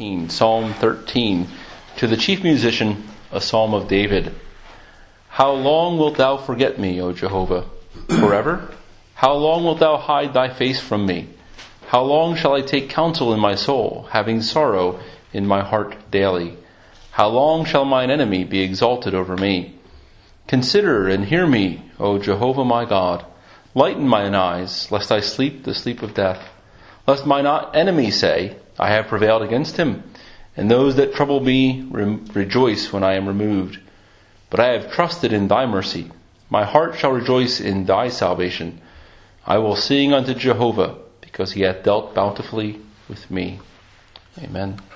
13, Psalm 13, to the chief musician, a psalm of David. How long wilt thou forget me, O Jehovah? Forever? How long wilt thou hide thy face from me? How long shall I take counsel in my soul, having sorrow in my heart daily? How long shall mine enemy be exalted over me? Consider and hear me, O Jehovah my God. Lighten mine eyes, lest I sleep the sleep of death. Lest mine enemy say, I have prevailed against him, and those that trouble me rejoice when I am removed. But I have trusted in thy mercy. My heart shall rejoice in thy salvation. I will sing unto Jehovah, because he hath dealt bountifully with me. Amen.